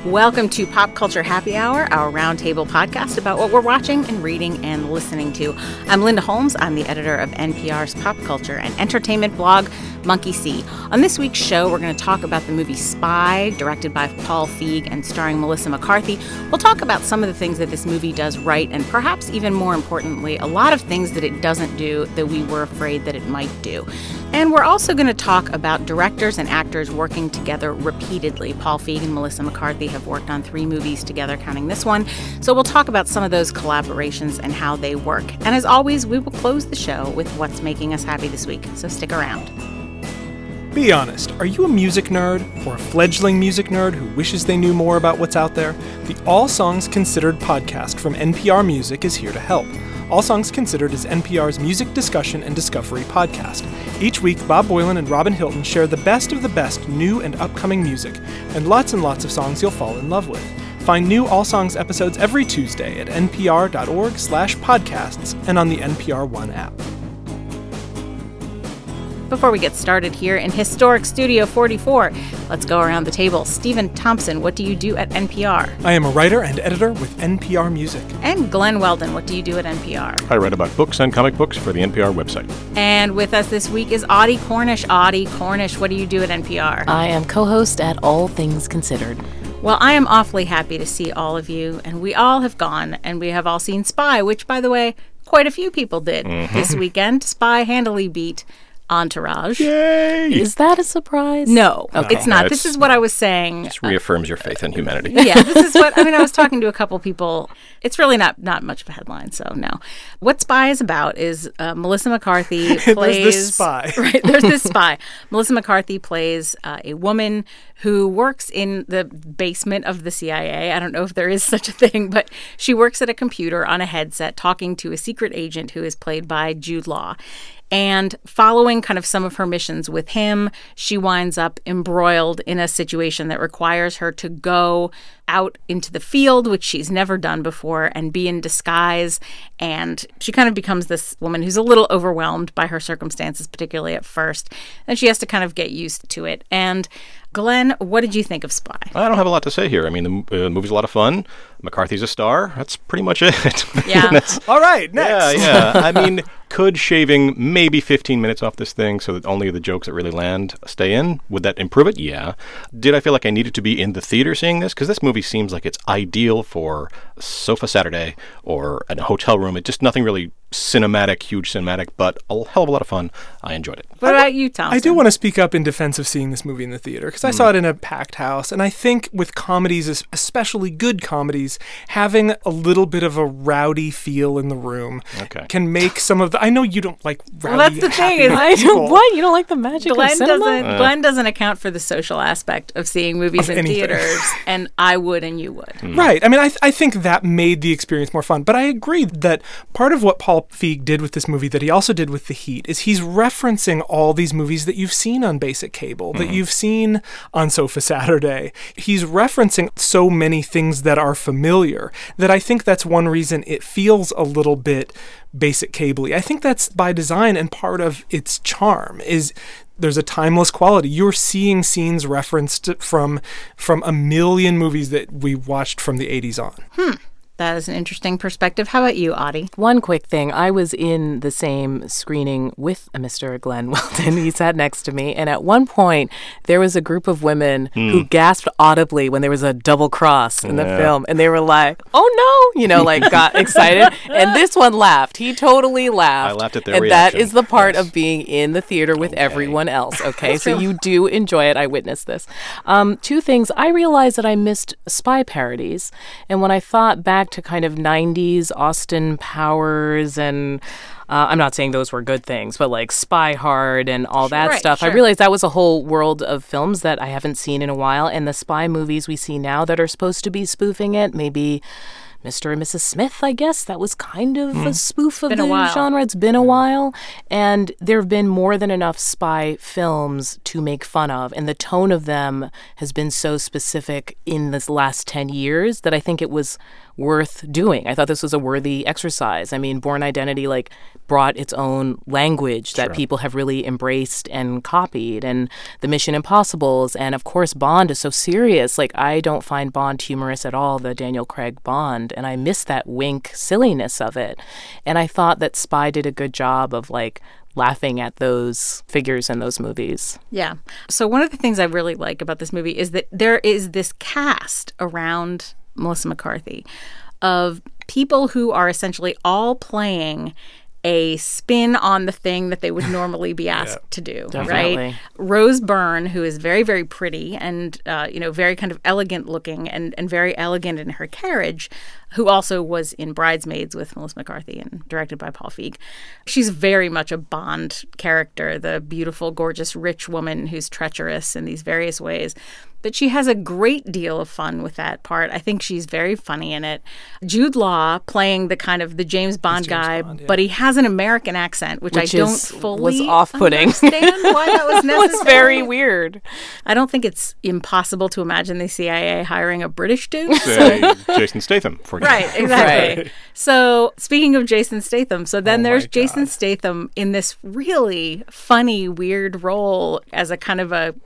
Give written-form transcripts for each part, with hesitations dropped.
Welcome to Pop Culture Happy Hour, our roundtable podcast about what we're watching and reading and listening to. I'm Linda Holmes. I'm the editor of NPR's pop culture and entertainment blog, Monkey See. On this week's show, we're going to talk about the movie Spy, directed by Paul Feig and starring Melissa McCarthy. We'll talk about some of the things that this movie does right, and perhaps even more importantly, a lot of things that it doesn't do that we were afraid that it might do. And we're also going to talk about directors and actors working together repeatedly. Paul Feig and Melissa McCarthy have worked on 3 movies together, counting this one. So we'll talk about some of those collaborations and how they work. And as always, we will close the show with what's making us happy this week. So stick around. Be honest, are you a music nerd or a fledgling music nerd who wishes they knew more about what's out there? The All Songs Considered podcast from NPR Music is here to help. All Songs Considered is NPR's music discussion and discovery podcast. Each week, Bob Boilen and Robin Hilton share the best of the best new and upcoming music, and lots of songs you'll fall in love with. Find new All Songs episodes every Tuesday at npr.org/podcasts and on the NPR One app. Before we get started here in historic Studio 44, let's go around the table. Stephen Thompson, what do you do at NPR? I am a writer and editor with NPR Music. And Glenn Weldon, what do you do at NPR? I write about books and comic books for the NPR website. And with us this week is Audie Cornish. Audie Cornish, what do you do at NPR? I am co-host at All Things Considered. Well, I am awfully happy to see all of you, and we all have gone, and we have all seen Spy, which, by the way, quite a few people did this weekend. Spy handily beat Entourage. Yay! Is that a surprise? No, Okay. it's not. This is what I was saying. Just reaffirms your faith in humanity. Yeah, this is what, I was talking to a couple people. It's really not much of a headline, so no. What Spy is about is Melissa McCarthy plays... There's this spy. Right, there's this spy. Melissa McCarthy plays a woman who works in the basement of the CIA. I don't know if there is such a thing, but she works at a computer on a headset talking to a secret agent who is played by Jude Law. And following kind of some of her missions with him, she winds up embroiled in a situation that requires her to go out into the field, which she's never done before, and be in disguise. And she kind of becomes this woman who's a little overwhelmed by her circumstances, particularly at first. And she has to kind of get used to it. And Glenn, what did you think of Spy? I don't have a lot to say here. I mean, the movie's a lot of fun. McCarthy's a star. That's pretty much it. Yeah. All right, next. Yeah. I mean, could shaving maybe 15 minutes off this thing so that only the jokes that really land stay in, would that improve it? Yeah. Did I feel like I needed to be in the theater seeing this? Because this movie seems like it's ideal for a sofa Saturday or in a hotel room. It's just nothing really cinematic, huge cinematic, but a hell of a lot of fun. I enjoyed it. What about you, Thompson? I do want to speak up in defense of seeing this movie in the theater, because I saw it in a packed house, and I think with comedies, especially good comedies, having a little bit of a rowdy feel in the room can make some of the... I know you don't like rowdy, well, that's the thing. Is I don't, what? You don't like the magic of cinema? Glenn doesn't account for the social aspect of seeing movies in theaters, and I would and you would. Right. I mean, I think that made the experience more fun, but I agree that part of what Paul Feig did with this movie that he also did with The Heat is he's referencing all these movies that you've seen on basic cable, that you've seen on Sofa Saturday. He's referencing so many things that are familiar that I think that's one reason it feels a little bit basic cable-y. I think that's by design, and part of its charm is there's a timeless quality. You're seeing scenes referenced from a million movies that we watched from the 80s on. That is an interesting perspective. How about you, Audie? One quick thing. I was in the same screening with Mr. Glenn Weldon. He sat next to me. And at one point, there was a group of women who gasped audibly when there was a double cross in the film. And they were like, oh no, like got excited. And this one laughed. He totally laughed. I laughed at their and reaction. that is the part of being in the theater with everyone else. Okay, so you do enjoy it. I witnessed this. 2 things. I realized that I missed spy parodies. And when I thought back to kind of 90s Austin Powers and I'm not saying those were good things, but like Spy Hard and all that stuff. Sure. I realized that was a whole world of films that I haven't seen in a while. And the spy movies we see now that are supposed to be spoofing it, maybe Mr. and Mrs. Smith, I guess. That was kind of a spoof of Been a the while. genre. It's been a while. And there have been more than enough spy films to make fun of. And the tone of them has been so specific in this last 10 years that I think it was worth doing. I thought this was a worthy exercise. I mean, Bourne Identity brought its own language that people have really embraced and copied, and the Mission Impossibles, and of course Bond is so serious. I don't find Bond humorous at all, the Daniel Craig Bond, and I miss that wink silliness of it. And I thought that Spy did a good job of laughing at those figures in those movies. Yeah. So one of the things I really like about this movie is that there is this cast around Melissa McCarthy of people who are essentially all playing a spin on the thing that they would normally be asked to do, Definitely. right? Rose Byrne, who is very, very pretty and, very kind of elegant looking and very elegant in her carriage, who also was in Bridesmaids with Melissa McCarthy and directed by Paul Feig. She's very much a Bond character, the beautiful, gorgeous, rich woman who's treacherous in these various ways. But she has a great deal of fun with that part. I think she's very funny in it. Jude Law playing the kind of the James Bond guy, but he has an American accent, which I don't fully was off-putting. understand why that was necessary. It was very weird. I don't think it's impossible to imagine the CIA hiring a British dude. Say Jason Statham, for example. Right, exactly. Right. So speaking of Jason Statham, so then Oh there's my God. Jason Statham in this really funny, weird role as a kind of a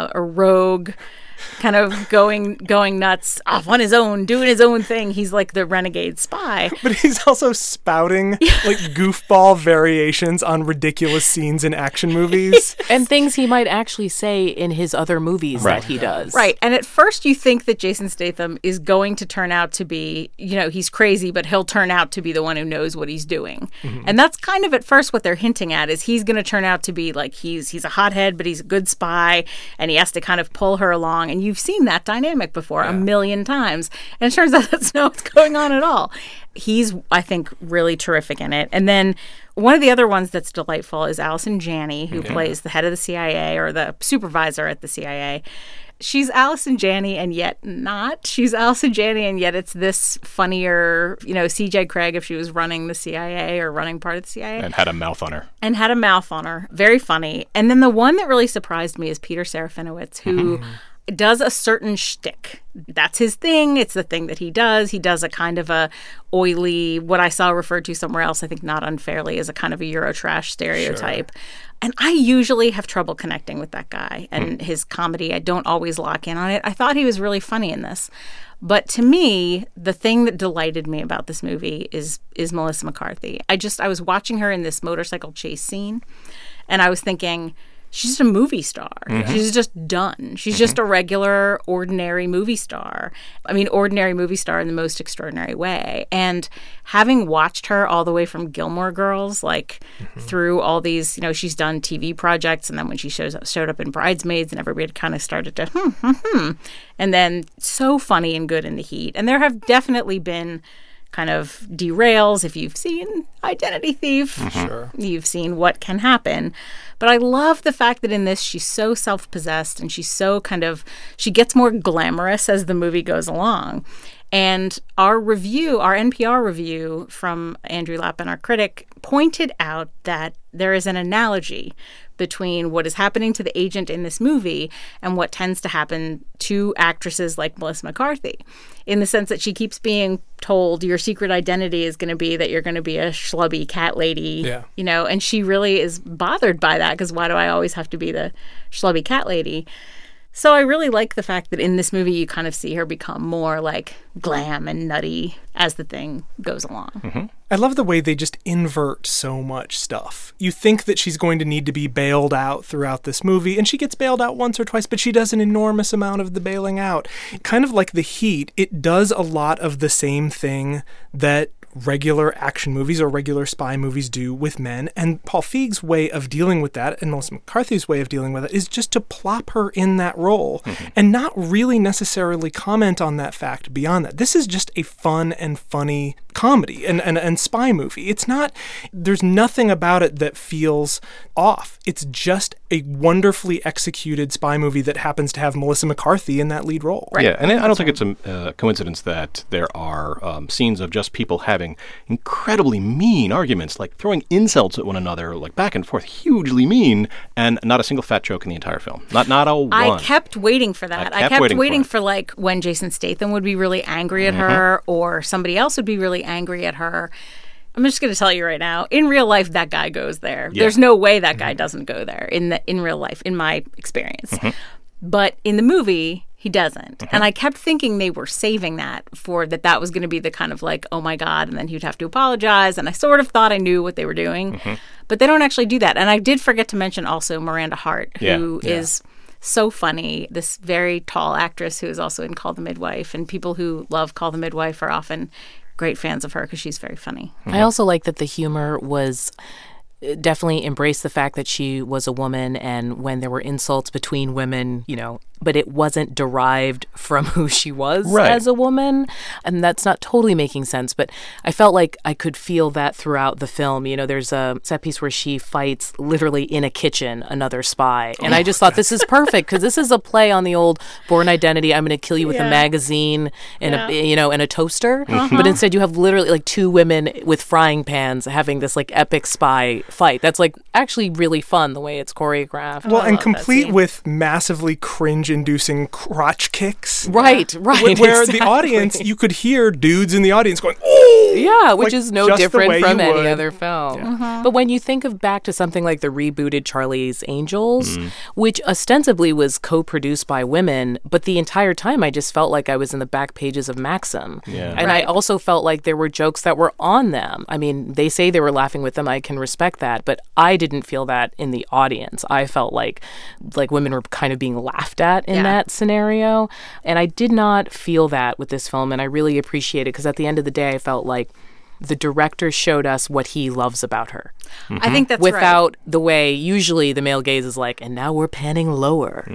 rogue, kind of going nuts off on his own, doing his own thing. He's like the renegade spy. But he's also spouting goofball variations on ridiculous scenes in action movies. And things he might actually say in his other movies Right. that he does. Right. And at first you think that Jason Statham is going to turn out to be, he's crazy, but he'll turn out to be the one who knows what he's doing. And that's kind of at first what they're hinting at is he's going to turn out to be he's a hothead, but he's a good spy and he has to kind of pull her along. And you've seen that dynamic before a million times. And it turns out that's not what's going on at all. He's, I think, really terrific in it. And then one of the other ones that's delightful is Allison Janney, who plays the head of the CIA or the supervisor at the CIA. She's Allison Janney and yet not. She's Allison Janney and yet it's this funnier, C.J. Craig if she was running the CIA or running part of the CIA. And had a mouth on her. And had a mouth on her. Very funny. And then the one that really surprised me is Peter Serafinowicz, who does a certain shtick. That's his thing. It's the thing that he does. He does a kind of a oily, what I saw referred to somewhere else, I think not unfairly, as a kind of a Eurotrash stereotype. Sure. And I usually have trouble connecting with that guy and his comedy. I don't always lock in on it. I thought he was really funny in this. But to me, the thing that delighted me about this movie is Melissa McCarthy. I was watching her in this motorcycle chase scene, and I was thinking, she's just a movie star. She's just done. She's just a regular, ordinary movie star. I mean, ordinary movie star in the most extraordinary way. And having watched her all the way from Gilmore Girls, through all these, she's done TV projects, and then when she showed up in Bridesmaids, and everybody kind of started to, and then so funny and good in The Heat. And there have definitely been kind of derails. If you've seen Identity Thief, Sure. you've seen what can happen. But I love the fact that in this, she's so self-possessed and she's so she gets more glamorous as the movie goes along. And our NPR review from Andrew Lappin, our critic, pointed out that there is an analogy between what is happening to the agent in this movie and what tends to happen to actresses like Melissa McCarthy, in the sense that she keeps being told your secret identity is going to be that you're going to be a schlubby cat lady, and she really is bothered by that because why do I always have to be the schlubby cat lady? So I really like the fact that in this movie you kind of see her become more glam and nutty as the thing goes along. I love the way they just invert so much stuff. You think that she's going to need to be bailed out throughout this movie, and she gets bailed out once or twice, but she does an enormous amount of the bailing out. Kind of like The Heat, it does a lot of the same thing that regular action movies or regular spy movies do with men. And Paul Feig's way of dealing with that, and Melissa McCarthy's way of dealing with it, is just to plop her in that role and not really necessarily comment on that fact beyond that. This is just a fun and funny comedy and spy movie. It's not, there's nothing about it that feels off. It's just a wonderfully executed spy movie that happens to have Melissa McCarthy in that lead role. Right. Yeah, and I don't think it's a coincidence that there are scenes of just people having incredibly mean arguments, like throwing insults at one another, like back and forth, hugely mean, and not a single fat joke in the entire film. Not a one. I kept waiting for that. I kept waiting for like when Jason Statham would be really angry at her, or somebody else would be really angry at her. I'm just going to tell you right now, in real life, that guy goes there. Yeah. There's no way that guy doesn't go there in real life, in my experience. But in the movie, he doesn't. And I kept thinking they were saving that for that was going to be the kind of like, oh my God, and then he'd have to apologize. And I sort of thought I knew what they were doing. But they don't actually do that. And I did forget to mention also Miranda Hart, who is so funny, this very tall actress who is also in Call the Midwife. And people who love Call the Midwife are often great fans of her because she's very funny. I also like that the humor was definitely embraced the fact that she was a woman, and when there were insults between women, but it wasn't derived from who she was as a woman. And that's not totally making sense, but I felt like I could feel that throughout the film. There's a set piece where she fights literally in a kitchen another spy. And I just thought this is perfect because this is a play on the old Bourne Identity. I'm going to kill you with a magazine and and a toaster. But instead you have literally like two women with frying pans having this like epic spy fight. That's like actually really fun the way it's choreographed. Well, and complete with massively cringe-inducing crotch kicks. Right. Where the audience, you could hear dudes in the audience going, "Oh!" Yeah, which is no different from any other film. Yeah. But when you think of back to something like the rebooted Charlie's Angels, which ostensibly was co-produced by women, but the entire time I just felt like I was in the back pages of Maxim. Yeah. And I also felt like there were jokes that were on them. I mean, they say they were laughing with them. I can respect that, but I didn't feel that in the audience. I felt like women were kind of being laughed at in that scenario. And I did not feel that with this film, and I really appreciate it because at the end of the day, I felt like the director showed us what he loves about her. I think that's without the way usually the male gaze is like, and now we're panning lower,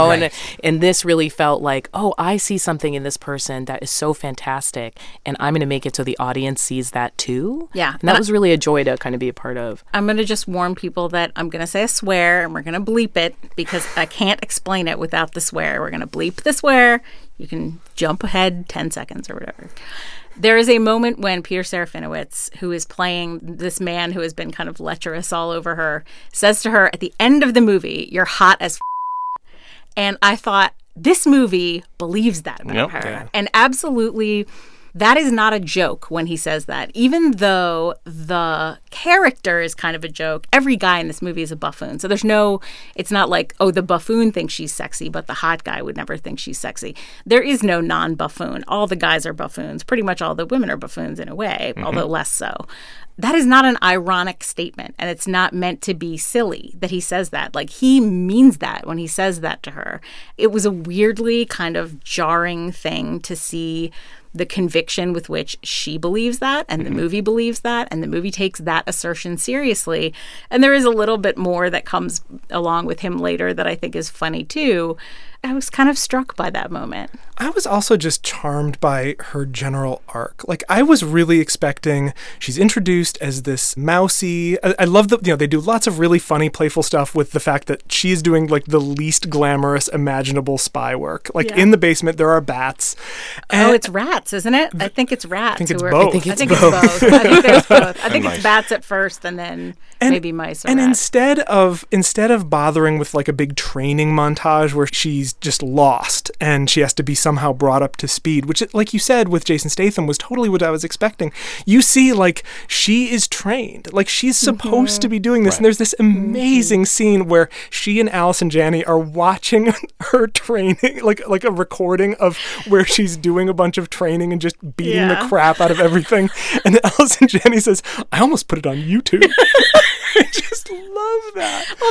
and this really felt like, oh, I see something in this person that is so fantastic, and I'm going to make it so the audience sees that too. Yeah. And that was really a joy to kind of be a part of. I'm going to just warn people that I'm going to say a swear, and we're going to bleep it because I can't explain it without the swear. We're going to bleep the swear. You can jump ahead 10 seconds or whatever. There is a moment when Peter Serafinowicz, who is playing this man who has been kind of lecherous all over her, says to her at the end of the movie, "You're hot as f***." And I thought, this movie believes that about her. Yeah. And absolutely, that is not a joke when he says that. Even though the character is kind of a joke, every guy in this movie is a buffoon. So it's not like, oh, the buffoon thinks she's sexy, but the hot guy would never think she's sexy. There is no non-buffoon. All the guys are buffoons. Pretty much all the women are buffoons in a way, although less so. That is not an ironic statement, and it's not meant to be silly that he says that. Like, he means that when he says that to her. It was a weirdly kind of jarring thing to see the conviction with which she believes that, and the movie believes that, and the movie takes that assertion seriously. And there is a little bit more that comes along with him later that I think is funny too. I was kind of struck by that moment. I was also just charmed by her general arc. Like, I was really expecting, she's introduced as this mousy. I love that, they do lots of really funny, playful stuff with the fact that she's doing like the least glamorous imaginable spy work. Like in the basement, there are bats. And it's rats, isn't it? I think it's rats. I think it's both. I think it's both. I think there's both. I think it's bats at first, and then maybe mice or and rats. instead of bothering with like a big training montage where she's just lost and she has to be somehow brought up to speed, which, like you said with Jason Statham, was totally what I was expecting. You see, like, she is trained, like she's supposed to be doing this, and there's this amazing scene where she and Allison Janney are watching her training, like a recording of where she's doing a bunch of training and just beating the crap out of everything, and then Allison Janney says, "I almost put it on YouTube." I just love that. Well,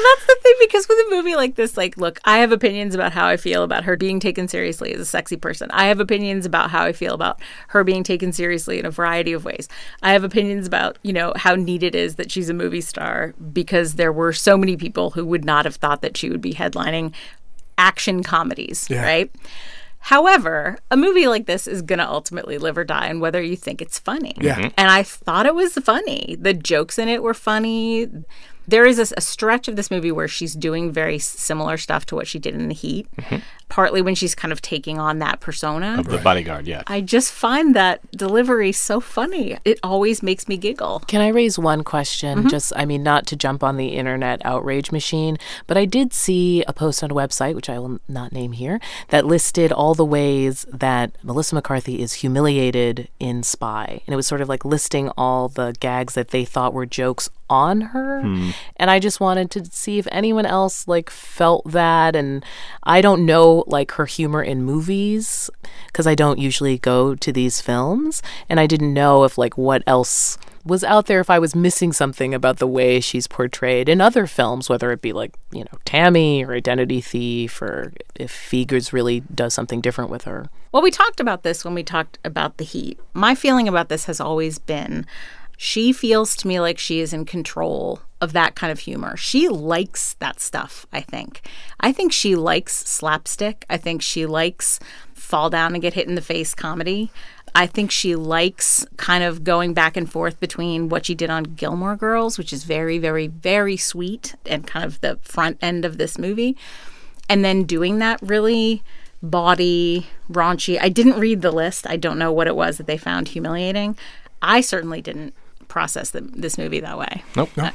that's the thing, because with a movie like this, like, look, I have opinions about how I feel about her being taken seriously as a sexy person. I have opinions about how I feel about her being taken seriously in a variety of ways. I have opinions about, how neat it is that she's a movie star, because there were so many people who would not have thought that she would be headlining action comedies, right? However, a movie like this is going to ultimately live or die on whether you think it's funny. Yeah. And I thought it was funny. The jokes in it were funny. There is a stretch of this movie where she's doing very similar stuff to what she did in The Heat, partly when she's kind of taking on that persona. Of the bodyguard, yeah. I just find that delivery so funny. It always makes me giggle. Can I raise one question? Not to jump on the internet outrage machine, but I did see a post on a website, which I will not name here, that listed all the ways that Melissa McCarthy is humiliated in Spy. And it was sort of like listing all the gags that they thought were jokes on her. And I just wanted to see if anyone else felt that. And I don't know her humor in movies, because I don't usually go to these films, and I didn't know if what else was out there, if I was missing something about the way she's portrayed in other films, whether it be Tammy or Identity Thief, or if Figers really does something different with her. Well, we talked about this when we talked about The Heat. My feeling about this has always been, she feels to me like she is in control of that kind of humor. She likes that stuff, I think. I think she likes slapstick. I think she likes fall down and get hit in the face comedy. I think she likes kind of going back and forth between what she did on Gilmore Girls, which is very, very, very sweet and kind of the front end of this movie, and then doing that really bawdy, raunchy. I didn't read the list. I don't know what it was that they found humiliating. I certainly didn't process this movie that way. Nope. No,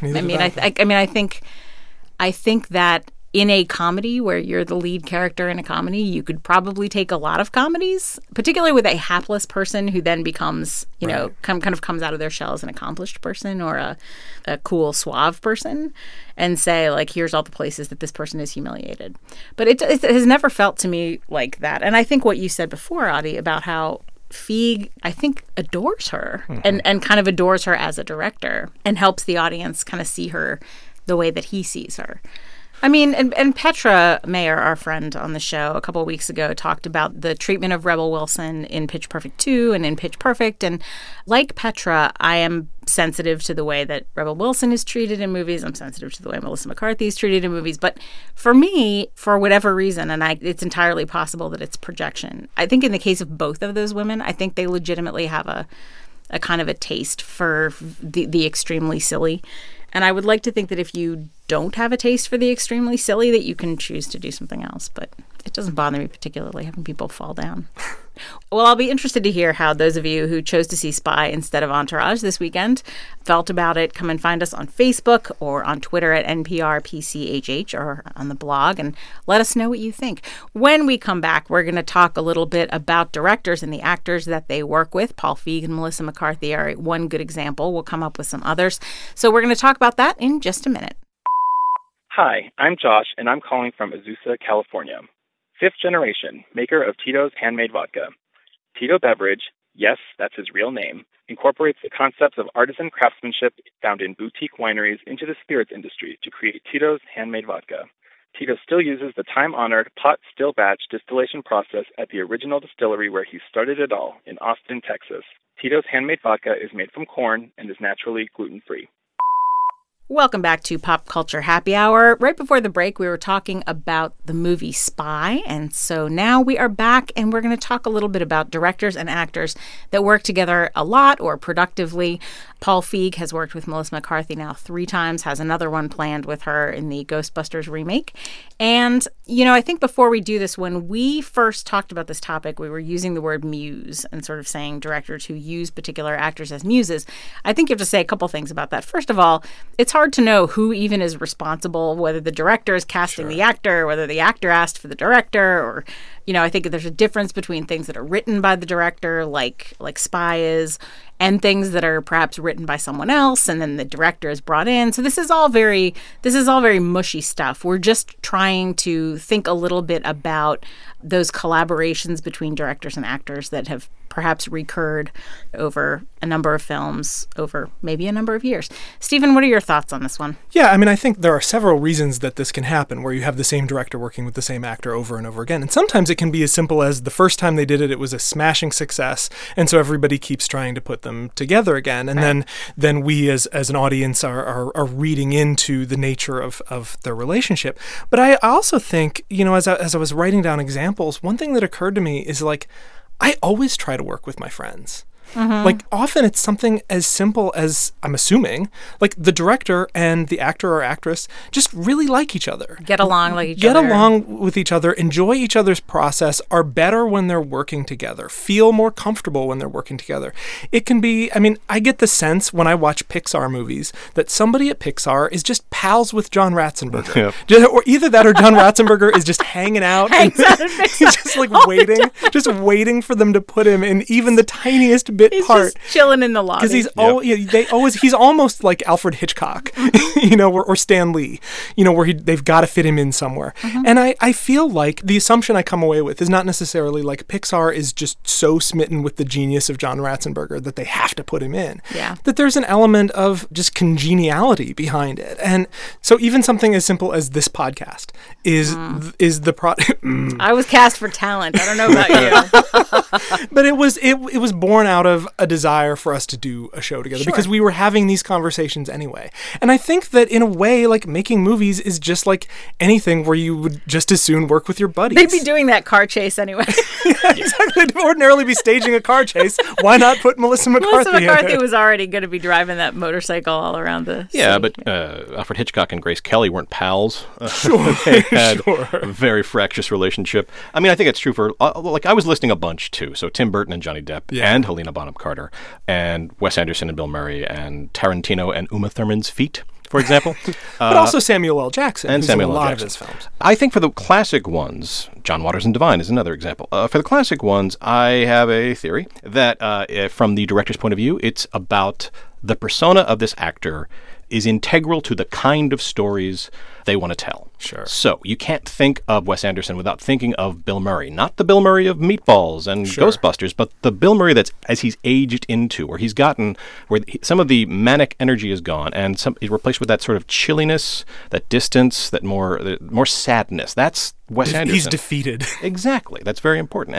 I think that in a comedy where you're the lead character in a comedy, you could probably take a lot of comedies, particularly with a hapless person who then becomes, kind of comes out of their shell as an accomplished person or a cool, suave person, and say, here's all the places that this person is humiliated. But it has never felt to me like that. And I think what you said before, Adi, about how Feig, I think, adores her and kind of adores her as a director and helps the audience kind of see her the way that he sees her. I mean, and Petra Mayer, our friend on the show a couple of weeks ago, talked about the treatment of Rebel Wilson in Pitch Perfect 2 and in Pitch Perfect. And like Petra, I am sensitive to the way that Rebel Wilson is treated in movies. I'm sensitive to the way Melissa McCarthy is treated in movies. But for me, for whatever reason, and it's entirely possible that it's projection, I think in the case of both of those women, I think they legitimately have a kind of a taste for the extremely silly. And I would like to think that if you don't have a taste for the extremely silly, that you can choose to do something else. But it doesn't bother me particularly having people fall down. Well, I'll be interested to hear how those of you who chose to see Spy instead of Entourage this weekend felt about it. Come and find us on Facebook or on Twitter at NPRPCHH or on the blog, and let us know what you think. When we come back, we're going to talk a little bit about directors and the actors that they work with. Paul Feig and Melissa McCarthy are one good example. We'll come up with some others. So we're going to talk about that in just a minute. Hi, I'm Josh, and I'm calling from Azusa, California. Fifth generation, maker of Tito's handmade vodka. Tito Beverage, yes, that's his real name, incorporates the concepts of artisan craftsmanship found in boutique wineries into the spirits industry to create Tito's handmade vodka. Tito still uses the time-honored pot still batch distillation process at the original distillery where he started it all, in Austin, Texas. Tito's handmade vodka is made from corn and is naturally gluten-free. Welcome back to Pop Culture Happy Hour. Right before the break, we were talking about the movie Spy, and so now we are back, and we're going to talk a little bit about directors and actors that work together a lot or productively. Paul Feig has worked with Melissa McCarthy now 3 times, has another one planned with her in the Ghostbusters remake. And, I think before we do this, when we first talked about this topic, we were using the word muse and sort of saying directors who use particular actors as muses. I think you have to say a couple things about that. First of all, it's hard to know who even is responsible, whether the director is casting the actor, whether the actor asked for the director, or, I think there's a difference between things that are written by the director, like Spy is, and things that are perhaps written by someone else, and then the director is brought in. So this is all very mushy stuff. We're just trying to think a little bit about those collaborations between directors and actors that have perhaps recurred over a number of films over maybe a number of years. Stephen, what are your thoughts on this one? Yeah, I mean, I think there are several reasons that this can happen, where you have the same director working with the same actor over and over again. And sometimes it can be as simple as the first time they did it, it was a smashing success, and so everybody keeps trying to put them together again. And then we as an audience are reading into the nature of their relationship. But I also think, as I was writing down examples, one thing that occurred to me is, like, I always try to work with my friends. Mm-hmm. Like, often it's something as simple as, I'm assuming, like, the director and the actor or actress just really like each other. Get along like each other. Get along with each other, enjoy each other's process, are better when they're working together, feel more comfortable when they're working together. It can be, I mean, I get the sense when I watch Pixar movies that somebody at Pixar is just pals with John Ratzenberger. Yep. Or either that or John Ratzenberger is just hanging out. Hangs out at Pixar. He's just like waiting for them to put him in even the tiniest bit he's part. Just chilling in the lobby. Because he's almost like Alfred Hitchcock, or Stan Lee, where they've got to fit him in somewhere. Mm-hmm. And I feel like the assumption I come away with is not necessarily like Pixar is just so smitten with the genius of John Ratzenberger that they have to put him in. Yeah. That there's an element of just congeniality behind it. And so even something as simple as this podcast is the product. I was cast for talent. I don't know about you. But it was born out of a desire for us to do a show together because we were having these conversations anyway. And I think that in a way, like, making movies is just like anything where you would just as soon work with your buddies. They'd be doing that car chase anyway. Yeah, exactly. They'd ordinarily be staging a car chase. Why not put Melissa McCarthy in McCarthy was already going to be driving that motorcycle all around the Yeah, city. but Alfred Hitchcock and Grace Kelly weren't pals. Sure. They had a very fractious relationship. I mean, I think it's true for, I was listing a bunch too. So Tim Burton and Johnny Depp and Helena Bonham Carter and Wes Anderson and Bill Murray and Tarantino and Uma Thurman's feet, for example. But also Samuel L. Jackson, and who's Samuel in a L. lot Jackson. of his films. I think for the classic ones, John Waters and Divine is another example. For the classic ones, I have a theory that from the director's point of view, it's about the persona of this actor is integral to the kind of stories they want to tell. Sure. So you can't think of Wes Anderson without thinking of Bill Murray. Not the Bill Murray of Meatballs and Ghostbusters, but the Bill Murray that's as he's aged into, where he's gotten, some of the manic energy is gone, and he's replaced with that sort of chilliness, that distance, that more sadness. That's Wes Anderson. He's defeated. Exactly. That's very important.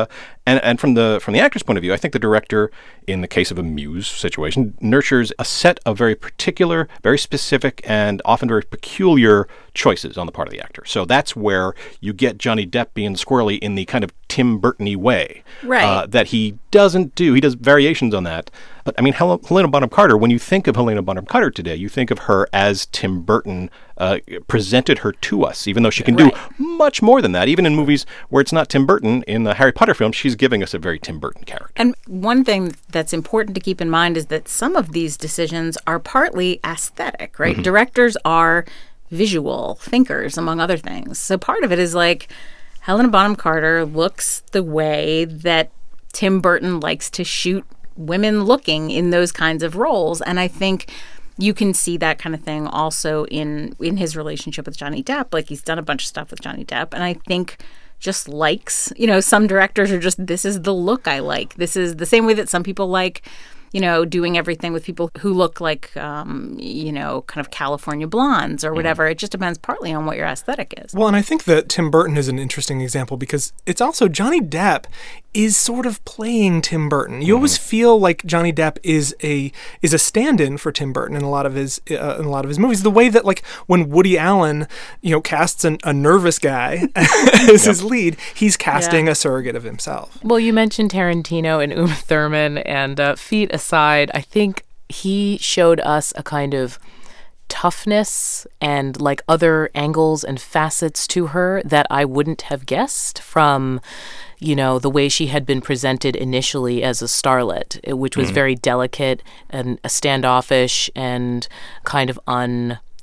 And from the actor's point of view, I think the director, in the case of a muse situation, nurtures a set of very particular, very specific, and often very peculiar choices on the part of the actor. So that's where you get Johnny Depp being squirrely in the kind of Tim Burton-y way. Right. That he doesn't do. He does variations on that. But, I mean, Helena Bonham Carter, when you think of Helena Bonham Carter today, you think of her as Tim Burton presented her to us, even though she can do much more than that. Even in movies where it's not Tim Burton, in the Harry Potter film, she's giving us a very Tim Burton character. And one thing that's important to keep in mind is that some of these decisions are partly aesthetic, right? Mm-hmm. Directors are visual thinkers, among other things. So part of it is like Helena Bonham Carter looks the way that Tim Burton likes to shoot women looking in those kinds of roles. And I think you can see that kind of thing also in his relationship with Johnny Depp. Like, he's done a bunch of stuff with Johnny Depp. And I think just likes, some directors are just, this is the look I like. This is the same way that some people like, doing everything with people who look like, kind of California blondes or whatever. It just depends partly on what your aesthetic is. Well, and I think that Tim Burton is an interesting example because it's also Johnny Depp is sort of playing Tim Burton. You always feel like Johnny Depp is a stand-in for Tim Burton in a lot of his movies. The way that, like, when Woody Allen, casts a nervous guy as his lead, he's casting a surrogate of himself. Well, you mentioned Tarantino and Uma Thurman, and feet aside, I think he showed us a kind of toughness and like other angles and facets to her that I wouldn't have guessed from the way she had been presented initially as a starlet, which was very delicate and standoffish and kind of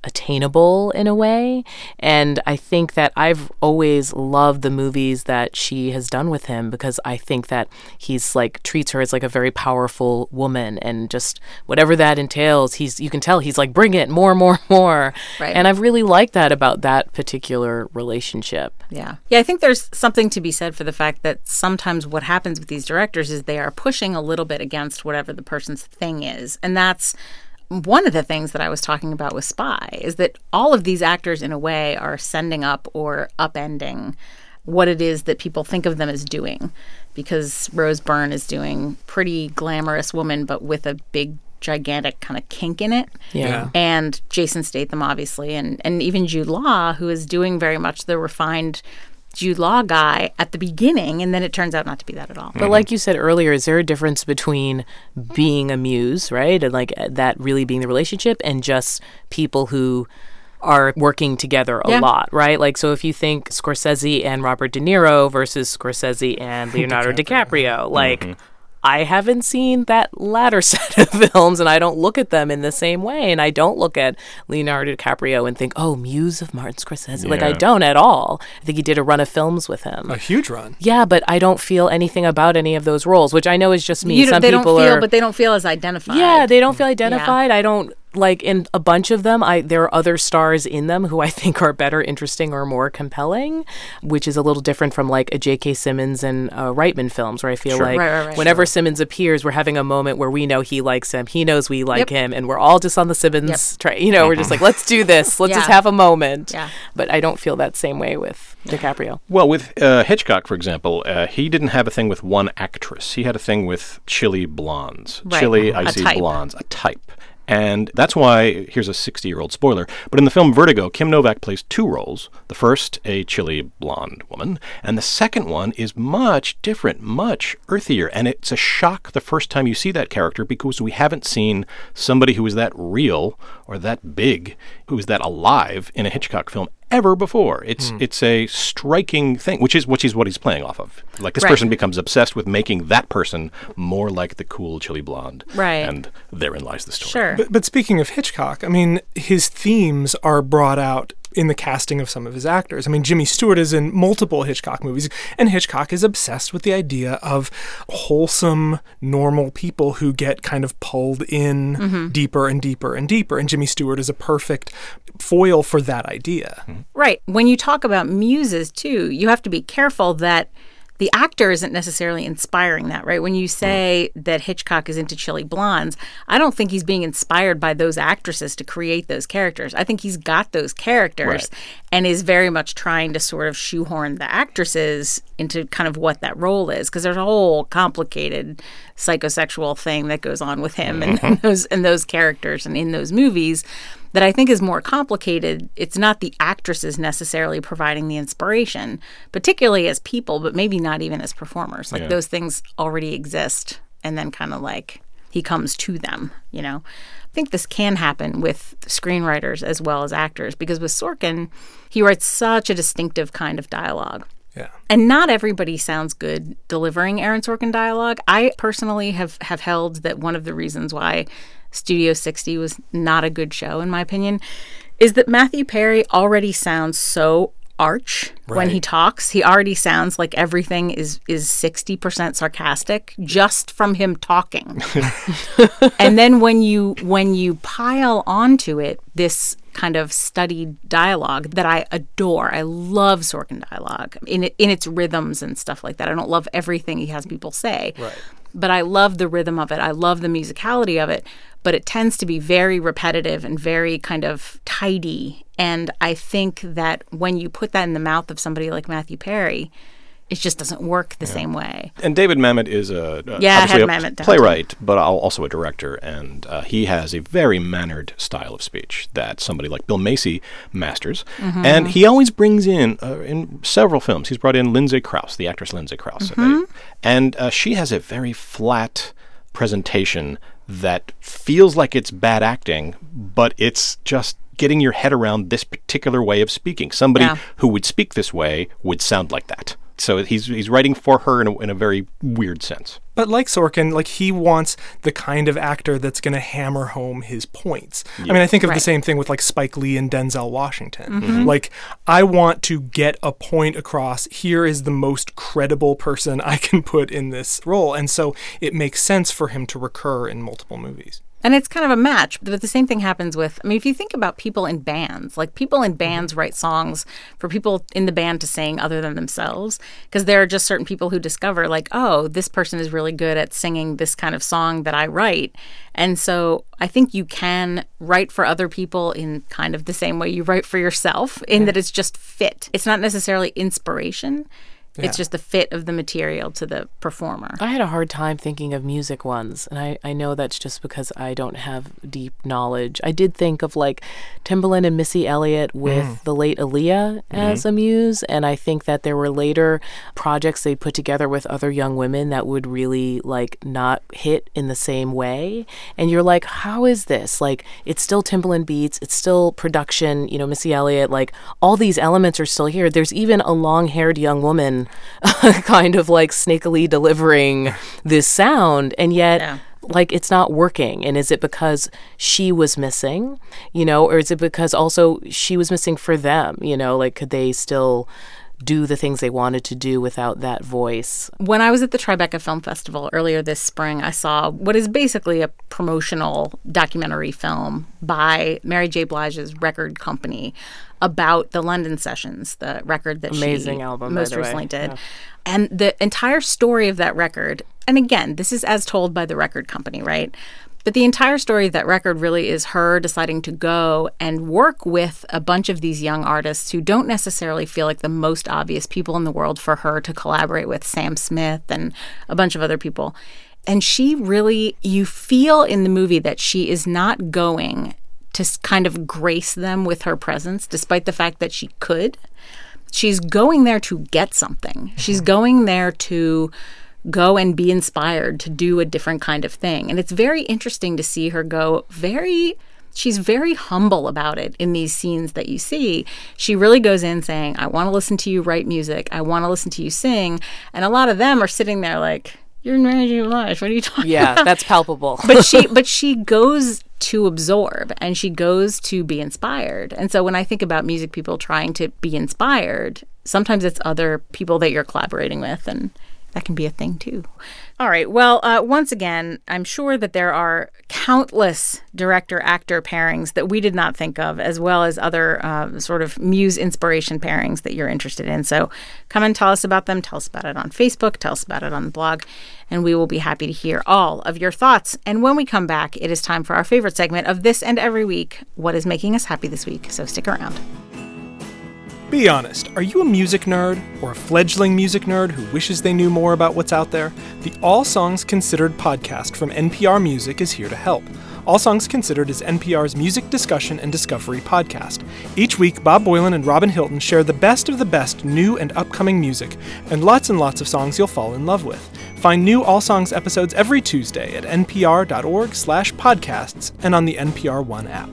attainable in a way. And I think that I've always loved the movies that she has done with him, because I think that he's like treats her as like a very powerful woman, and just whatever that entails, you can tell he's like, bring it, more. Right. And I've really liked that about that particular relationship. Yeah. Yeah, I think there's something to be said for the fact that sometimes what happens with these directors is they are pushing a little bit against whatever the person's thing is. And that's one of the things that I was talking about with Spy, is that all of these actors in a way are sending up or upending what it is that people think of them as doing. Because Rose Byrne is doing pretty glamorous woman, but with a big, gigantic kind of kink in it. Yeah. And Jason Statham, obviously, and even Jude Law, who is doing very much the refined Jude Law guy at the beginning, and then it turns out not to be that at all. But like you said earlier, is there a difference between being a muse, right, and like that really being the relationship, and just people who are working together a lot, right? Like, so if you think Scorsese and Robert De Niro versus Scorsese and Leonardo DiCaprio, like, I haven't seen that latter set of films, and I don't look at them in the same way. And I don't look at Leonardo DiCaprio and think, oh, muse of Martin Scorsese. Yeah. Like, I don't at all. I think he did a run of films with him. A huge run. Yeah, but I don't feel anything about any of those roles, which I know is just me. Some they people don't feel, are, but they don't feel as identified. yeah, they don't feel identified. I don't. Like, in a bunch of them, there are other stars in them who I think are better, interesting, or more compelling, which is a little different from, like, a J.K. Simmons and Reitman films, where I feel like whenever Simmons appears, we're having a moment where we know he likes him, he knows we like him, and we're all just on the Simmons train. You know, we're just like, let's do this. Let's just have a moment. Yeah. But I don't feel that same way with DiCaprio. Well, with Hitchcock, for example, he didn't have a thing with one actress. He had a thing with chilly blondes, chilly, icy blondes, a type. And that's why, here's a 60-year-old spoiler, but in the film Vertigo, Kim Novak plays two roles. The first, a chilly blonde woman, and the second one is much different, much earthier. And it's a shock the first time you see that character, because we haven't seen somebody who is that real or that big, who is that alive in a Hitchcock film ever before. It's a striking thing, which is what he's playing off of. Like, this person becomes obsessed with making that person more like the cool chilly blonde. Right. And therein lies the story. Sure. But speaking of Hitchcock, I mean, his themes are brought out in the casting of some of his actors. I mean, Jimmy Stewart is in multiple Hitchcock movies, and Hitchcock is obsessed with the idea of wholesome, normal people who get kind of pulled in deeper and deeper and deeper, and Jimmy Stewart is a perfect foil for that idea. Right. When you talk about muses, too, you have to be careful that the actor isn't necessarily inspiring that, right? When you say that Hitchcock is into chilly blondes, I don't think he's being inspired by those actresses to create those characters. I think he's got those characters and is very much trying to sort of shoehorn the actresses into kind of what that role is, because there's a whole complicated psychosexual thing that goes on with him and those characters and in those movies that I think is more complicated. It's not the actresses necessarily providing the inspiration, particularly as people, but maybe not even as performers. Like, those things already exist, and then kind of like he comes to them, you know? I think this can happen with screenwriters as well as actors, because with Sorkin, he writes such a distinctive kind of dialogue. Yeah. And not everybody sounds good delivering Aaron Sorkin dialogue. I personally have held that one of the reasons why Studio 60 was not a good show, in my opinion, is that Matthew Perry already sounds so arch when he talks. He already sounds like everything is 60% sarcastic just from him talking. And then when you pile onto it this kind of studied dialogue that I adore. I love Sorkin dialogue in its rhythms and stuff like that. I don't love everything he has people say. Right. But I love the rhythm of it. I love the musicality of it. But it tends to be very repetitive and very kind of tidy. And I think that when you put that in the mouth of somebody like Matthew Perry, it just doesn't work the same way. And David Mamet is obviously a playwright, but also a director, and he has a very mannered style of speech that somebody like Bill Macy masters. And he always brings in several films, he's brought in Lindsay Krause, the actress Lindsay Krause. And she has a very flat presentation that feels like it's bad acting, but it's just getting your head around this particular way of speaking. Somebody who would speak this way would sound like that. So he's writing for her in a very weird sense. But like Sorkin, like he wants the kind of actor that's going to hammer home his points. Yeah. I mean, I think of the same thing with like Spike Lee and Denzel Washington. Mm-hmm. Like, I want to get a point across. Here is the most credible person I can put in this role. And so it makes sense for him to recur in multiple movies. And it's kind of a match, but the same thing happens with, I mean, if you think about people in bands, like people in bands write songs for people in the band to sing other than themselves, because there are just certain people who discover like, oh, this person is really good at singing this kind of song that I write. And so I think you can write for other people in kind of the same way you write for yourself, in that it's just fit. It's not necessarily inspiration. Yeah. It's just the fit of the material to the performer. I had a hard time thinking of music ones, and I know that's just because I don't have deep knowledge. I did think of like Timbaland and Missy Elliott with the late Aaliyah as a muse, and I think that there were later projects they put together with other young women that would really like not hit in the same way. And you're like, how is this? Like, it's still Timbaland beats, it's still production, you know, Missy Elliott, like all these elements are still here. There's even a long-haired young woman kind of like snakily delivering this sound, and yet like it's not working. And is it because she was missing, you know, or is it because also she was missing for them, you know, like could they still do the things they wanted to do without that voice? When I was at the Tribeca Film Festival earlier this spring, I saw what is basically a promotional documentary film by Mary J. Blige's record company about the London Sessions, the record that amazing album, most recently did. Yeah. And the entire story of that record, and again, this is as told by the record company, right? But the entire story of that record really is her deciding to go and work with a bunch of these young artists who don't necessarily feel like the most obvious people in the world for her to collaborate with, Sam Smith and a bunch of other people. And she really, you feel in the movie that she is not going to kind of grace them with her presence, despite the fact that she could. She's going there to get something. She's going there to go and be inspired to do a different kind of thing. And it's very interesting to see her go she's very humble about it in these scenes that you see. She really goes in saying, I want to listen to you write music. I want to listen to you sing. And a lot of them are sitting there like, you're Mary J. Blige. What are you talking about? Yeah, that's palpable. But she goes to absorb and she goes to be inspired. And so when I think about music people trying to be inspired, sometimes it's other people that you're collaborating with, and that can be a thing too. All right. Well, once again, I'm sure that there are countless director-actor pairings that we did not think of, as well as other sort of muse inspiration pairings that you're interested in. So come and tell us about them. Tell us about it on Facebook. Tell us about it on the blog. And we will be happy to hear all of your thoughts. And when we come back, it is time for our favorite segment of this and every week, What is Making Us Happy This Week? So stick around. Be honest, are you a music nerd or a fledgling music nerd who wishes they knew more about what's out there? The All Songs Considered podcast from NPR Music is here to help. All Songs Considered is NPR's music discussion and discovery podcast. Each week, Bob Boilen and Robin Hilton share the best of the best new and upcoming music, and lots of songs you'll fall in love with. Find new All Songs episodes every Tuesday at npr.org/podcasts and on the NPR One app.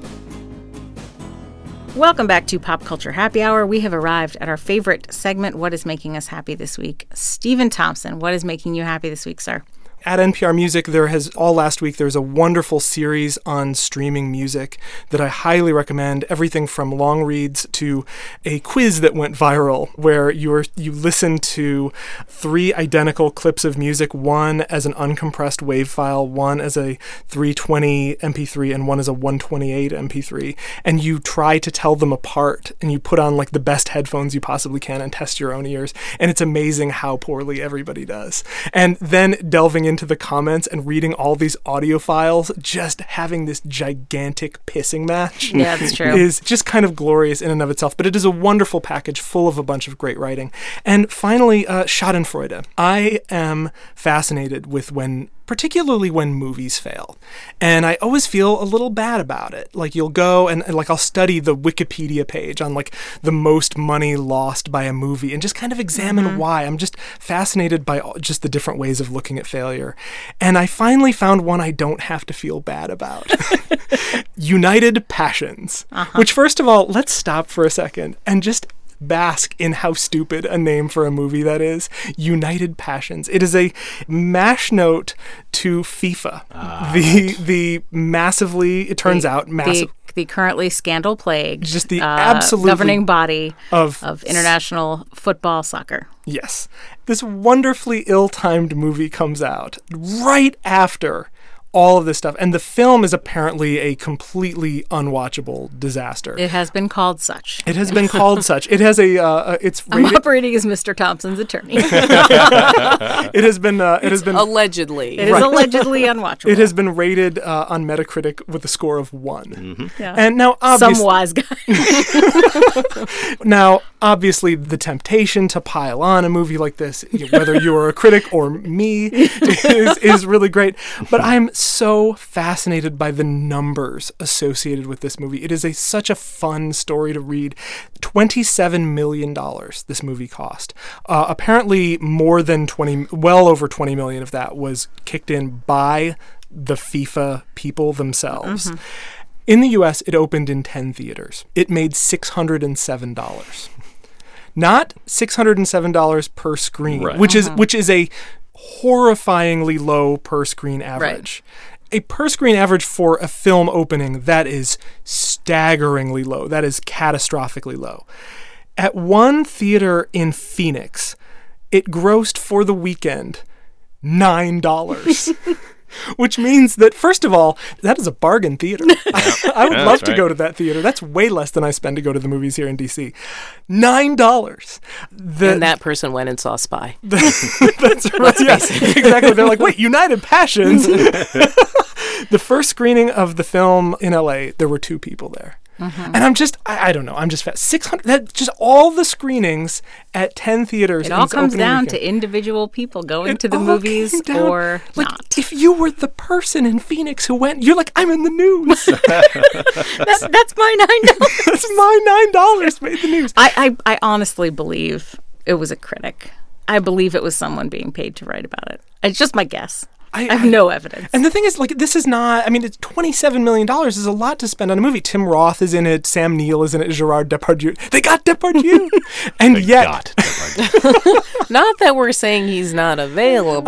Welcome back to Pop Culture Happy Hour. We have arrived at our favorite segment, What is Making Us Happy This Week? Stephen Thompson, what is making you happy this week, sir? At NPR Music, all last week, there's a wonderful series on streaming music that I highly recommend. Everything from long reads to a quiz that went viral where you listen to 3 identical clips of music, one as an uncompressed WAV file, one as a 320 MP3, and one as a 128 MP3. And you try to tell them apart, and you put on like the best headphones you possibly can and test your own ears. And it's amazing how poorly everybody does. And then delving into the comments and reading all these audio files, just having this gigantic pissing match that's true. is just kind of glorious in and of itself. But it is a wonderful package full of a bunch of great writing. And finally, Schadenfreude. I am fascinated with particularly when movies fail. And I always feel a little bad about it. Like you'll go and like I'll study the Wikipedia page on like the most money lost by a movie and just kind of examine why. I'm just fascinated by just the different ways of looking at failure. And I finally found one I don't have to feel bad about. United Passions. Which, first of all, let's stop for a second and just bask in how stupid a name for a movie that is. United Passions. It is a mash note to FIFA. The massively, it turns out, massive. The currently scandal-plagued, just the absolute governing body of international football soccer. Yes. This wonderfully ill-timed movie comes out right after all of this stuff. And the film is apparently a completely unwatchable disaster. It has been called such. It has been called such. It has it's rated... I'm operating as Mr. Thompson's attorney. It has been allegedly. It is allegedly unwatchable. It has been rated on Metacritic with a score of 1. Mm-hmm. Yeah. And now obviously... Some wise guy. Now, obviously, the temptation to pile on a movie like this, whether you are a critic or me, is really great. But I'm so fascinated by the numbers associated with this movie. It is such a fun story to read. $27 million this movie cost. Apparently well over 20 million of that was kicked in by the FIFA people themselves. Mm-hmm. In the US, it opened in 10 theaters. It made $607. Not $607 per screen, right. which is a horrifyingly low per screen average. Right. A per screen average for a film opening, that is staggeringly low. That is catastrophically low. At one theater in Phoenix, it grossed for the weekend $9. Which means that, first of all, that is a bargain theater. I would love to go to that theater. That's way less than I spend to go to the movies here in D.C. $9. And that person went and saw Spy. That's right. Yes, exactly. They're like, wait, United Passions? The first screening of the film in L.A., there were 2 people there. Mm-hmm. And I don't know. I'm just 600. That just all the screenings at 10 theaters. It all comes down to individual people going to the movies or not. If you were the person in Phoenix who went, you're like, I'm in the news. That's my $9. That's my $9 made the news. I honestly believe it was a critic. I believe it was someone being paid to write about it. It's just my guess. I have no evidence. And the thing is, this is not, it's $27 million is a lot to spend on a movie. Tim Roth is in it, Sam Neill is in it, Gerard Depardieu. They got Depardieu! And yet... Not that we're saying he's not available.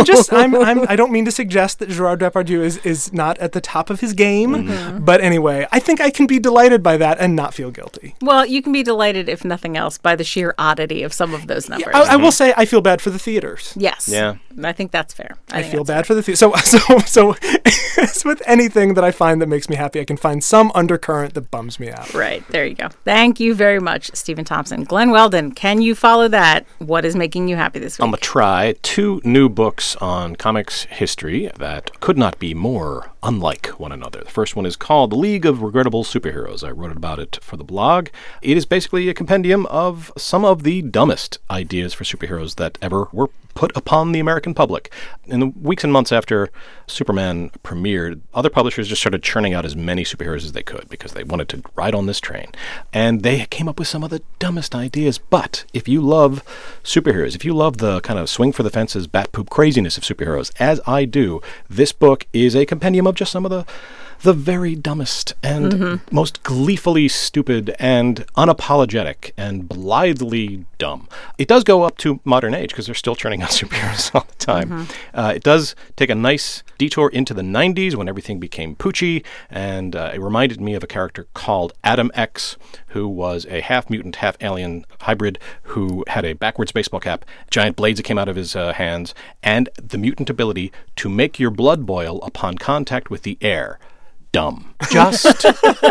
I don't mean to suggest that Gerard Depardieu is not at the top of his game, mm-hmm. But anyway, I think I can be delighted by that and not feel guilty. Well, you can be delighted, if nothing else, by the sheer oddity of some of those numbers. Yeah, I will say I feel bad for the theaters. Yes. Yeah. I think that's fair. I feel bad for the theater. So as with anything that I find that makes me happy, I can find some undercurrent that bums me out. Right. There you go. Thank you very much, Stephen Thompson. Glenn Weldon, can you follow that? What is making you happy this week? I'm going to try 2 new books on comics history that could not be more unlike one another. The first one is called The League of Regrettable Superheroes. I wrote about it for the blog. It is basically a compendium of some of the dumbest ideas for superheroes that ever were put upon the American public. In the weeks and months after Superman premiered, other publishers just started churning out as many superheroes as they could because they wanted to ride on this train. And they came up with some of the dumbest ideas. But if you love superheroes, if you love the kind of swing for the fences, bat poop craziness of superheroes, as I do, this book is a compendium of just some of the very dumbest and most gleefully stupid and unapologetic and blithely dumb. It does go up to modern age because they're still churning out superheroes all the time. It does take a nice detour into the 90s when everything became poochy, and it reminded me of a character called Adam X, who was a half-mutant, half-alien hybrid who had a backwards baseball cap, giant blades that came out of his hands, and the mutant ability to make your blood boil upon contact with the air. Dumb. Just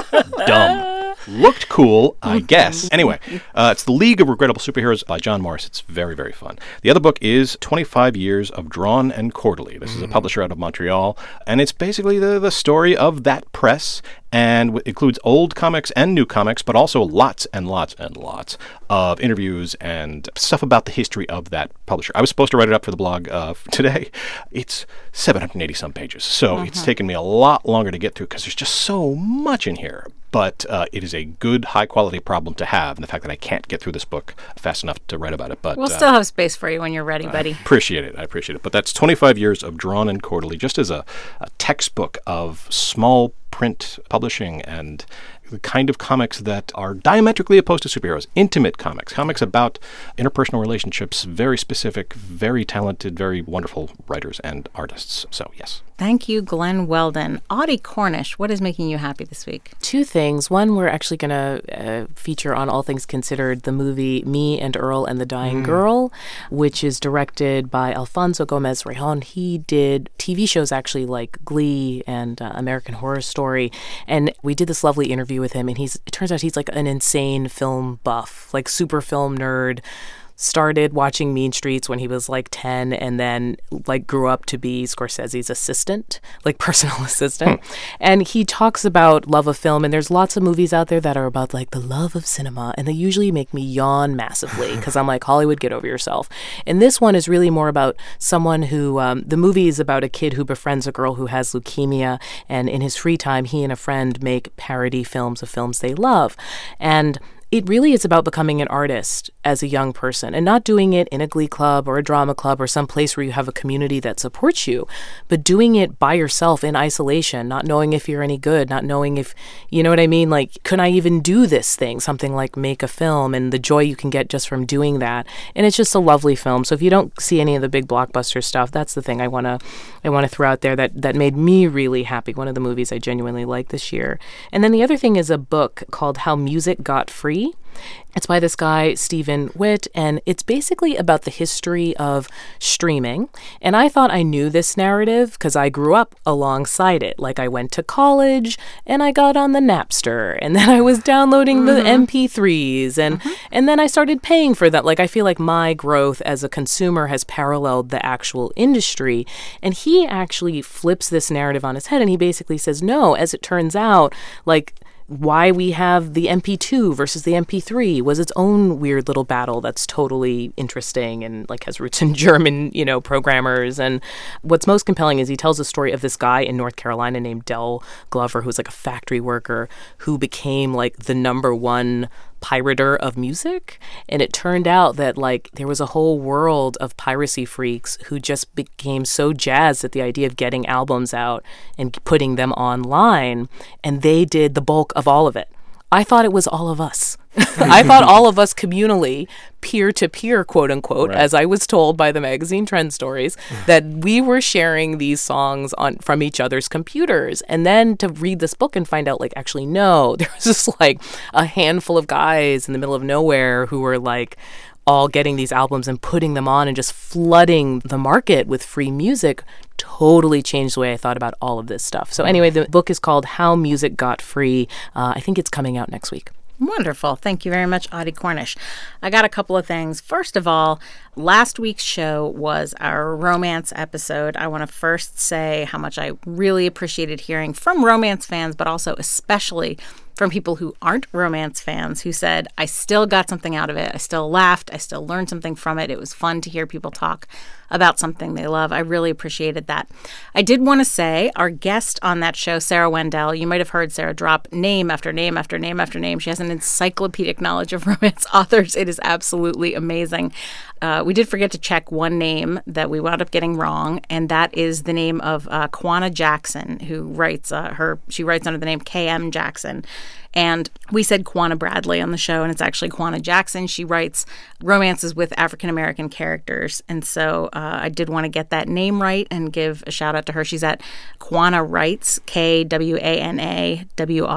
dumb. Looked cool, I guess. Anyway, it's The League of Regrettable Superheroes by John Morris. It's very, very fun. The other book is 25 Years of Drawn and Quarterly. This is a publisher out of Montreal, and it's basically the story of that press, and includes old comics and new comics, but also lots and lots and lots of interviews and stuff about the history of that publisher. I was supposed to write it up for the blog today. It's 780-some pages, so it's taken me a lot longer to get through because there's just so much in here. But it is a good, high-quality problem to have, and the fact that I can't get through this book fast enough to write about it. But we'll still have space for you when you're ready, buddy. I appreciate it. But that's 25 Years of Drawn and Quarterly, just as a textbook of small print publishing, and the kind of comics that are diametrically opposed to superheroes. Intimate comics about interpersonal relationships, very specific, very talented, very wonderful writers and artists. So, yes. Thank you, Glenn Weldon. Audie Cornish, what is making you happy this week? Two things. One, we're actually going to feature on All Things Considered the movie Me and Earl and the Dying Girl, which is directed by Alfonso Gomez Rejon. He did TV shows actually like Glee and American Horror Story. And we did this lovely interview with him, and it turns out he's like an insane film buff, like super film nerd. Started watching Mean Streets when he was like 10 and then like grew up to be Scorsese's assistant, like personal assistant. And he talks about love of film, and there's lots of movies out there that are about like the love of cinema, and they usually make me yawn massively because I'm like, Hollywood, get over yourself. And this one is really more about someone who, the movie is about a kid who befriends a girl who has leukemia, and in his free time, he and a friend make parody films of films they love. And it really is about becoming an artist as a young person and not doing it in a glee club or a drama club or some place where you have a community that supports you, but doing it by yourself in isolation, not knowing if you're any good, not knowing if, you know what I mean? Like, can I even do this thing? Something like make a film, and the joy you can get just from doing that. And it's just a lovely film. So if you don't see any of the big blockbuster stuff, that's the thing I want to throw out there that made me really happy. One of the movies I genuinely liked this year. And then the other thing is a book called How Music Got Free. It's by this guy, Stephen Witt, and it's basically about the history of streaming. And I thought I knew this narrative because I grew up alongside it. Like, I went to college and I got on the Napster, and then I was downloading the MP3s, and then I started paying for that. Like, I feel like my growth as a consumer has paralleled the actual industry. And he actually flips this narrative on his head, and he basically says, no, as it turns out, like, why we have the MP2 versus the MP3 was its own weird little battle that's totally interesting and like has roots in German, programmers. And what's most compelling is he tells the story of this guy in North Carolina named Del Glover, who's like a factory worker who became like the number one pirater of music. And it turned out that like there was a whole world of piracy freaks who just became so jazzed at the idea of getting albums out and putting them online, and they did the bulk of all of it. I thought it was all of us. I thought all of us communally, peer-to-peer, quote-unquote, right, as I was told by the magazine Trend Stories, that we were sharing these songs from each other's computers. And then to read this book and find out, like, actually, no, there was just, like, a handful of guys in the middle of nowhere who were, like, all getting these albums and putting them on and just flooding the market with free music. Totally changed the way I thought about all of this stuff. So anyway, the book is called How Music Got Free. I think it's coming out next week. Wonderful. Thank you very much, Audie Cornish. I got a couple of things. First of all, last week's show was our romance episode. I want to first say how much I really appreciated hearing from romance fans, but also especially from people who aren't romance fans who said, I still got something out of it. I still laughed. I still learned something from it. It was fun to hear people talk about something they love. I really appreciated that. I did want to say our guest on that show, Sarah Wendell, you might have heard Sarah drop name after name after name after name. She has an encyclopedic knowledge of romance authors. It is absolutely amazing. We did forget to check one name that we wound up getting wrong, and that is the name of Kwanna Jackson, who writes she writes under the name K.M. Jackson. And we said Kwanna Bradley on the show, and it's actually Kwanna Jackson. She writes romances with African-American characters. And so I did want to get that name right and give a shout out to her. She's at Kwanna Writes, KWANAWRITES,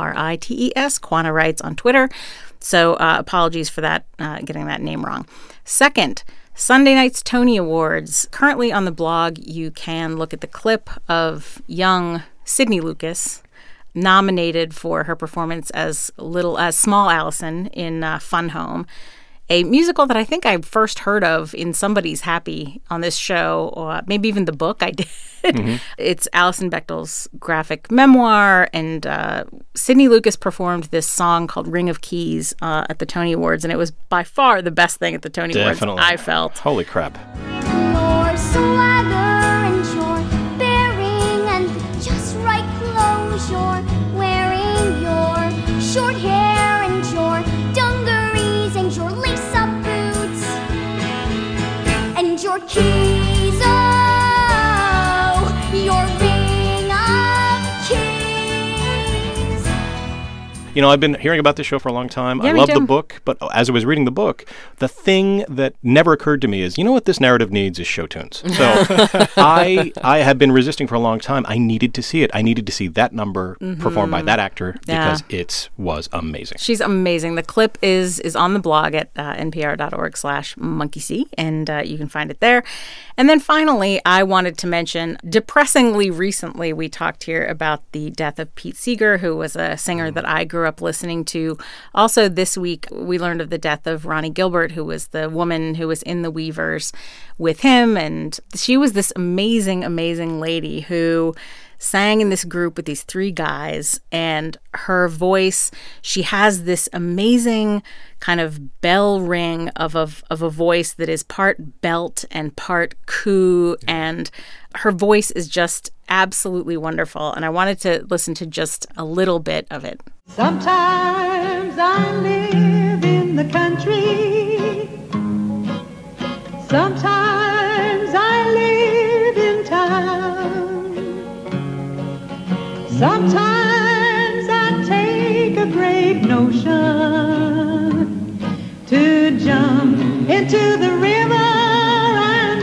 Kwanna Writes on Twitter. So apologies for that, getting that name wrong. Second, Sunday night's Tony Awards. Currently on the blog, you can look at the clip of young Sydney Lucas nominated for her performance as Small Allison in Fun Home, a musical that I think I first heard of in Somebody's Happy on this show, or maybe even the book I did. Mm-hmm. It's Alison Bechdel's graphic memoir, and Sydney Lucas performed this song called Ring of Keys at the Tony Awards, and it was by far the best thing at the Tony Awards, I felt. Holy crap. Your swagger and your bearing and just right clothes you're wearing, your short hair and your dungarees and your lace-up boots and your keys, your ring of keys. I've been hearing about this show for a long time. Yeah, I me love too. the book, but as I was reading the book, the thing that never occurred to me is, what this narrative needs is show tunes. So I have been resisting for a long time. I needed to see it. I needed to see that number performed by that actor because it was amazing. She's amazing. The clip is on the blog at npr.org/monkeysee, and you can find it there. And then finally, I wanted to mention, depressingly recently, we talked here about the death of Pete Seeger, who was a singer that I grew up listening to. Also this week, we learned of the death of Ronnie Gilbert, who was the woman who was in the Weavers with him. And she was this amazing, amazing lady who sang in this group with these three guys, and her voice, she has this amazing kind of bell ring of a voice that is part belt and part coo, and her voice is just absolutely wonderful, and I wanted to listen to just a little bit of it. Sometimes I live in the country, sometimes I live in town. Sometimes I take a great notion to jump into the river and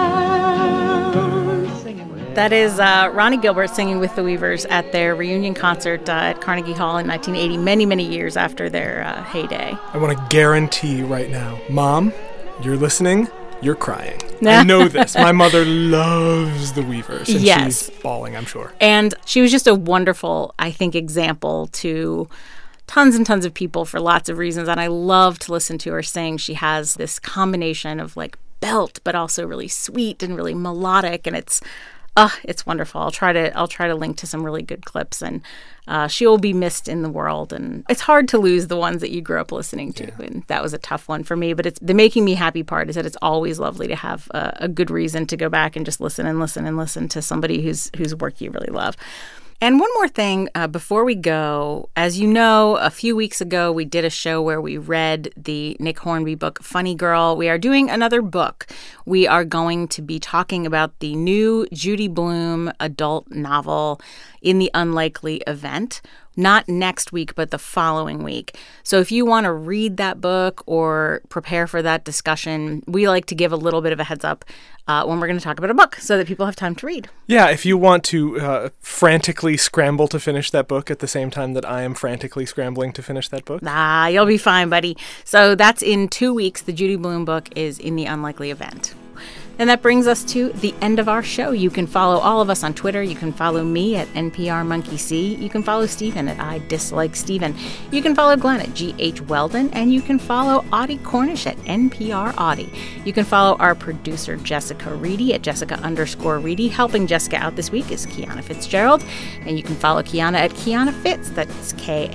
drown. That is Ronnie Gilbert singing with the Weavers at their reunion concert at Carnegie Hall in 1980, many, many years after their heyday. I want to guarantee right now, Mom, you're listening, you're crying. I know this. My mother loves the Weavers, and she's bawling, I'm sure. And she was just a wonderful, I think, example to tons and tons of people for lots of reasons. And I love to listen to her sing. She has this combination of like belt, but also really sweet and really melodic. And it's wonderful. I'll try to link to some really good clips, and she will be missed in the world. And it's hard to lose the ones that you grew up listening to, and that was a tough one for me. But it's the making me happy part is that it's always lovely to have a good reason to go back and just listen and listen and listen to somebody whose work you really love. And one more thing before we go. As you know, a few weeks ago, we did a show where we read the Nick Hornby book, Funny Girl. We are doing another book. We are going to be talking about the new Judy Blume adult novel, In the Unlikely Event. Not next week, but the following week. So if you want to read that book or prepare for that discussion, we like to give a little bit of a heads up when we're going to talk about a book so that people have time to read. Yeah, if you want to frantically scramble to finish that book at the same time that I am frantically scrambling to finish that book. You'll be fine, buddy. So that's in 2 weeks. The Judy Blume book is In the Unlikely Event. And that brings us to the end of our show. You can follow all of us on Twitter. You can follow me at NPRMonkeyC. You can follow Stephen at IDislikeStephen. You can follow Glenn at GH Weldon. And you can follow Audie Cornish at NPR Audie. You can follow our producer, Jessica Reedy, at Jessica_Reedy. Helping Jessica out this week is Kiana Fitzgerald. And you can follow Kiana at Kiana Fitz. That's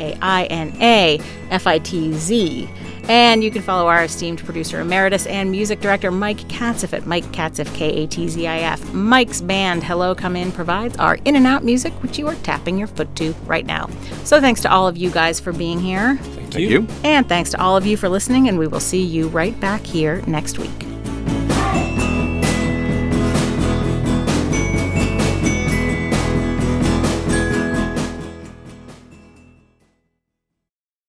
KAINAFITZ. And you can follow our esteemed producer emeritus and music director Mike Katzif at Mike Katzif, KATZIF. Mike's band Hello Come In provides our in and out music, which you are tapping your foot to right now. So thanks to all of you guys for being here. Thank you. And thanks to all of you for listening, and we will see you right back here next week.